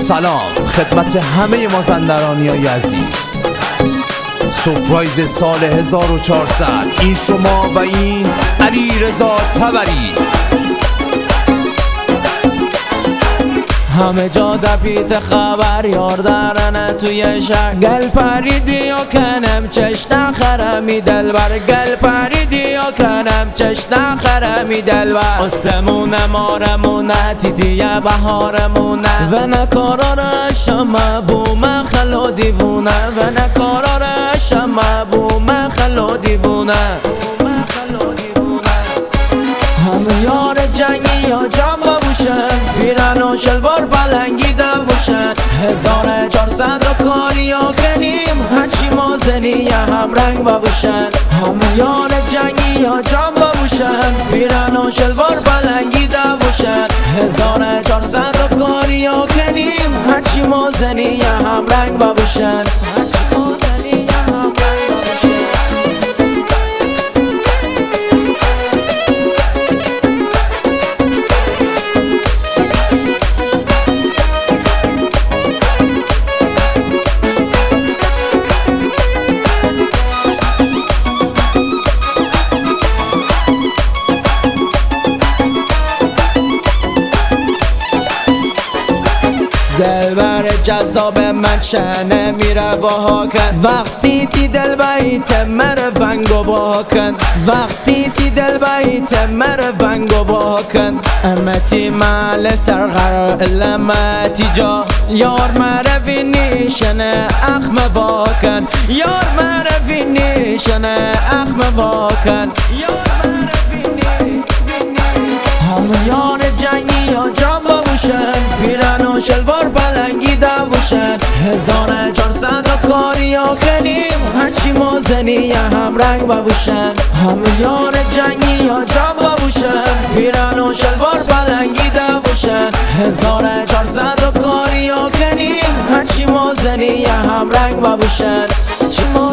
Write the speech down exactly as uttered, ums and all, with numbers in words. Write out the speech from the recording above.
سلام خدمت همه مازندرانی های عزیز. سورپرایز سال هزار و چهارصد این شما و این علی رضا تبری. همه جا دپیت خبر یار دارن توی شهر، گل پریدی و کنم چشت خرمی دلبر، گل پریدی و کنم چشت خرمی دلبر. اسمونه مارمونه تیتیه بهارمونه و نکارار شما بوم خلو دیوونه و نکارار شما بوم خلو دیوونه. همه یار جنگی یا جام باشن، پیرن و شلوار بلنگیده باشن. هزار چهارصد و کاری و کنیم هرچی مازنی یا هم رنگ باشن. همه یار جنگی یا جام باشن، پیرن و شلوار بلنگیده باشن. هزار چهارصد و کاری و کنیم هرچی مازنی یا هم رنگ باشن. دلبر جذاب من شنه میره با کن، وقتی تی دل بیت مر ونگو با کن، وقتی تی دل بیت مر ونگو با کن. امتی مال سرغر علمتی جا یار مروی نیشنه اخم با کن، یار مروی نیشنه اخم با کن. همه یار جنگی یا جام باشن، پیرن و شلوار بلنگیده باشن. هزار چهارصد و کاری و کنیم هرچی مازنی یا هم رنگ باشن. همه یار جنگی یا جام باشن، پیرن و شلوار بلنگیده باشن. هزار چهارصد و کاری و کنیم هرچی مازنی یا هم رنگ باشن.